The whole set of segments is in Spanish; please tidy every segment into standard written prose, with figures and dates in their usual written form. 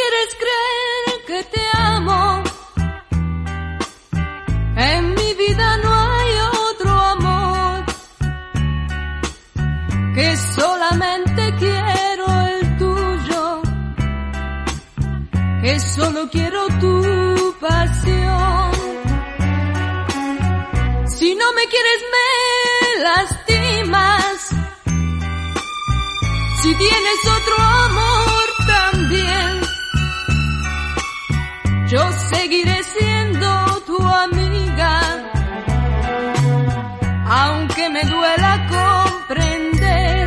quieres creer que te amo, en mi vida no hay otro amor, que solamente quiero el tuyo, que solo quiero tu pasión. Si no me quieres me lastimas, si tienes otro amor también, yo seguiré siendo tu amiga, aunque me duela comprender.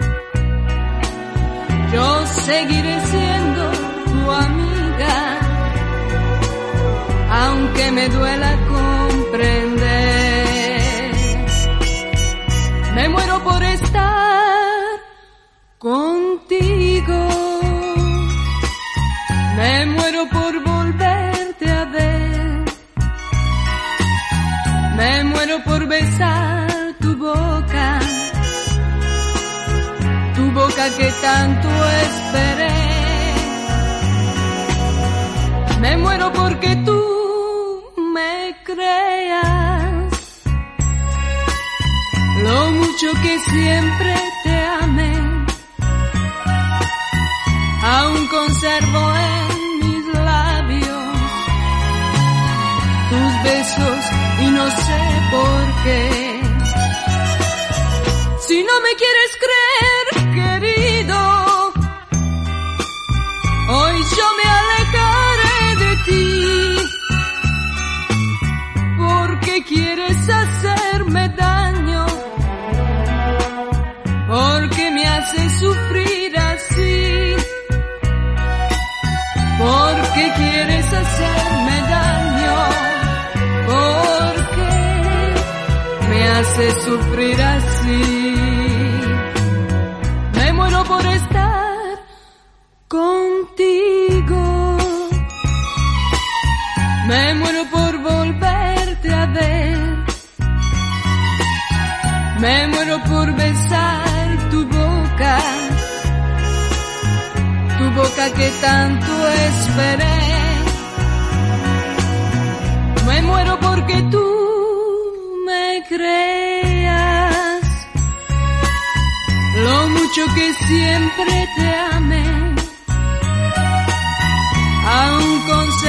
Yo seguiré siendo tu amiga, aunque me duela comprender. Me muero por estar contigo, me muero por volverte a ver, me muero por besar tu boca que tanto esperé. Me muero porque tú me creas lo mucho que siempre te amé. Aún conservo en mis labios tus besos y no sé por qué. Si no me quieres creer, querido, hoy yo me alejaré de ti, porque quieres hacerme daño, porque me haces sufrir así, porque quieres hacerme daño, porque me haces sufrir así. Me muero por estar contigo, me muero por volverte a ver, me muero por besar tu boca que tanto esperé. Me muero porque tú me creas lo mucho que siempre te amé, aún con